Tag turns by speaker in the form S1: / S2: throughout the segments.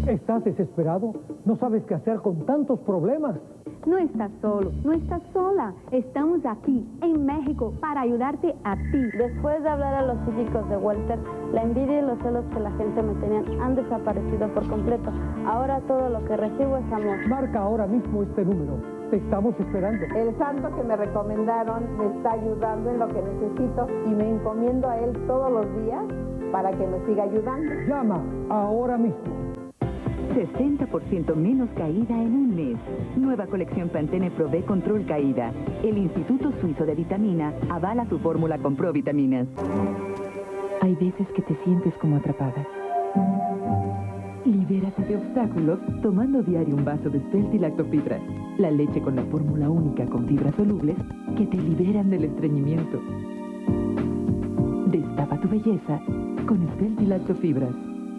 S1: ¿Estás desesperado? ¿No sabes qué hacer con tantos problemas?
S2: No estás solo, no estás sola. Estamos aquí, en México, para ayudarte a ti.
S3: Después de hablar a los psíquicos de Walter, la envidia y los celos que la gente me tenían han desaparecido por completo. Ahora todo lo que recibo es amor.
S1: Marca ahora mismo este número. Te estamos esperando.
S4: El santo que me recomendaron me está ayudando en lo que necesito y me encomiendo a él todos los días para que me siga ayudando.
S1: Llama ahora mismo.
S5: 60% menos caída en un mes. Nueva colección Pantene Pro B Control Caída. El Instituto Suizo de Vitamina avala su fórmula con provitaminas. Hay veces que te sientes como atrapada. Libérate de obstáculos tomando diario un vaso de Svelti Lactofibras. La leche con la fórmula única con fibras solubles que te liberan del estreñimiento. Destapa tu belleza con Svelti Lactofibras.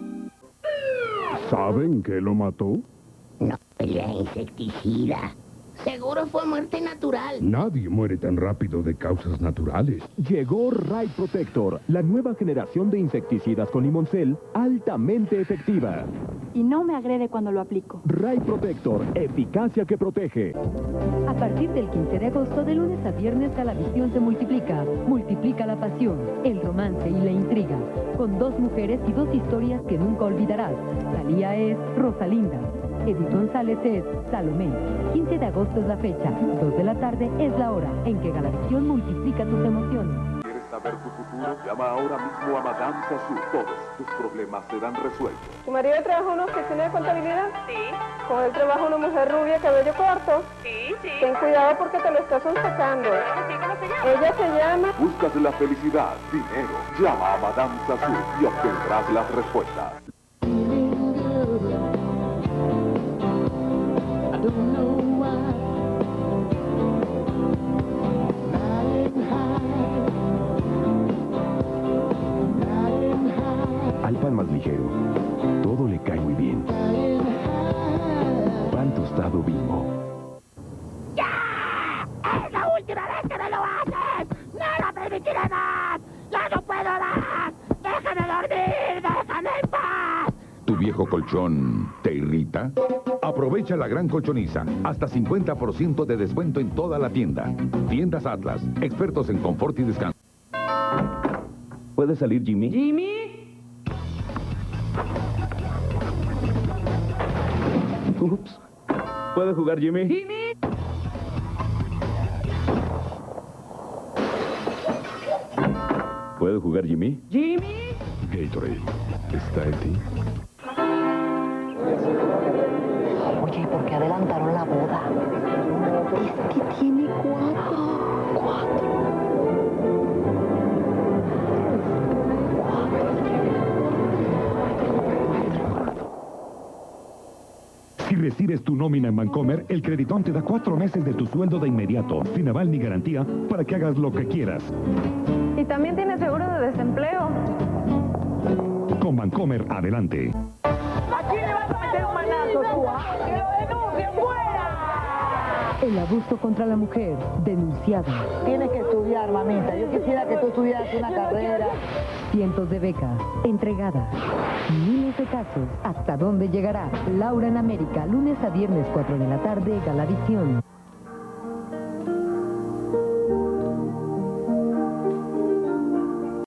S6: ¿Saben qué lo mató?
S7: No pelea insecticida. Seguro fue muerte natural.
S6: Nadie muere tan rápido de causas naturales.
S8: Llegó Ray Protector, la nueva generación de insecticidas con limoncel altamente efectiva.
S2: Y no me agrede cuando lo aplico.
S8: Ray Protector, eficacia que protege.
S5: A partir del 15 de agosto, de lunes a viernes, Galavisión se multiplica. Multiplica la pasión, el romance y la intriga. Con 2 mujeres y 2 historias que nunca olvidarás. Talía es Rosalinda. Edith González es Salomé. 15 de agosto es la fecha. 2 de la tarde es la hora en que Galavisión multiplica tus emociones.
S9: ¿Quieres saber tu futuro? Llama ahora mismo a Madame Sassou. Todos tus problemas serán resueltos.
S4: ¿Tu marido trabaja en una oficina de contabilidad?
S10: Sí.
S4: ¿Con él trabaja una mujer rubia, cabello corto?
S10: Sí, sí.
S4: Ten cuidado porque te lo estás sacando.
S10: ¿Sí? ¿Cómo se llama?
S4: Ella se llama...
S9: Buscas la felicidad, dinero. Llama a Madame Sassou y obtendrás las respuestas.
S8: Al pan más ligero, todo le cae muy bien. Pan tostado Bimbo.
S7: ¡Ya! ¡Es la última vez que me lo haces! ¡No lo permitiré más! ¡Ya no puedo más! ¡Déjame dormir! ¡Déjame en paz!
S11: ¿Tu viejo colchón te irrita? Aprovecha la gran colchoniza. Hasta 50% de descuento en toda la tienda. Tiendas Atlas. Expertos en confort y descanso.
S8: ¿Puede salir Jimmy?
S10: ¿Jimmy?
S8: Ups. ¿Puede jugar Jimmy?
S10: ¿Jimmy?
S8: ¿Puede jugar Jimmy?
S10: ¿Jimmy?
S6: Gatorade, ¿está en ti?
S7: Oye, ¿por qué adelantaron la boda?
S5: Es que tiene 4.
S12: Si recibes tu nómina en Bancomer, el Creditón te da 4 meses de tu sueldo de inmediato, sin aval ni garantía, para que hagas lo que quieras.
S4: Y también tiene seguro de desempleo.
S12: Con Bancomer, adelante.
S10: ¿A quién le vas a meter un manazo tú, ah? ¡Que lo denuncien fuera!
S5: El abuso contra la mujer, denunciado.
S7: Tienes que estudiar, mamita. Yo quisiera que tú estudiaras una carrera.
S5: Cientos de becas entregadas. Miles de casos. ¿Hasta dónde llegará? Laura en América, lunes a viernes 4 de la tarde, Galavisión.